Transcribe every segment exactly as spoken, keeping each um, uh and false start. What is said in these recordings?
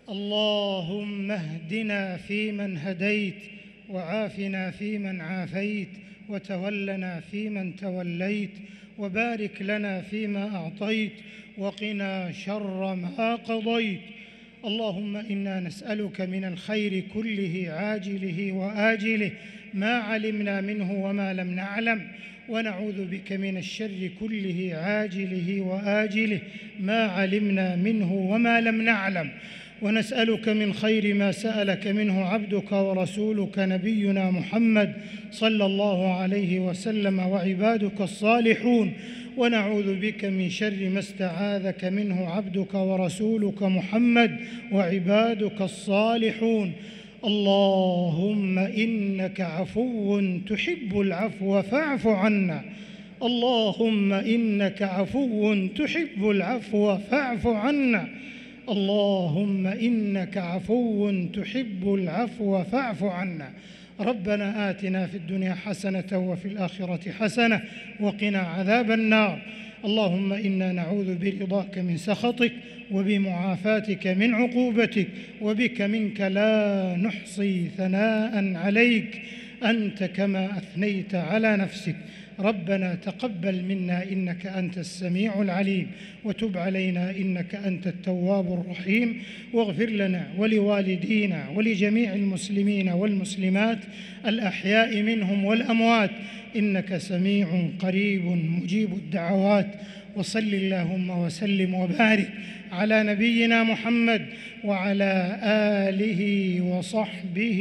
اللهم اهدنا فيمن هديت، وعافنا فيمن عافيت، وتولنا فيمن توليت، وبارك لنا فيما أعطيت، وقنا شر ما قضيت. اللهم إنا نسألك من الخير كله عاجله وآجله ما علمنا منه وما لم نعلم، ونعوذ بك من الشر كله عاجله وآجله ما علمنا منه وما لم نعلم، ونسألك من خير ما سألك منه عبدك ورسولك نبينا محمد صلى الله عليه وسلم وعبادك الصالحون، ونعوذ بك من شر ما استعاذك منه عبدك ورسولك محمد وعبادك الصالحون. اللهم إنك عفو تحب العفو فاعف عنا. اللهم إنك عفو تحب العفو فاعف عنا. اللهم إنك عفو تحب العفو فاعف عنا. ربنا آتنا في الدنيا حسنة وفي الآخرة حسنة وقنا عذاب النار. اللهم إنا نعوذ برضاك من سخطك، وبمعافاتك من عقوبتك، وبك منك لا نحصي ثناء عليك أنت كما أثنيت على نفسك. ربنا تقبل منا إنك أنت السميع العليم، وتب علينا إنك أنت التواب الرحيم، واغفر لنا ولوالدينا ولجميع المسلمين والمسلمات الأحياء منهم والأموات، إنك سميع قريب مجيب الدعوات. وصل اللهم وسلم وبارك على نبينا محمد وعلى آله وصحبه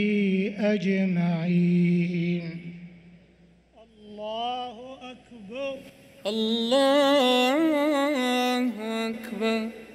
أجمعين. الله أكبر. الله أكبر.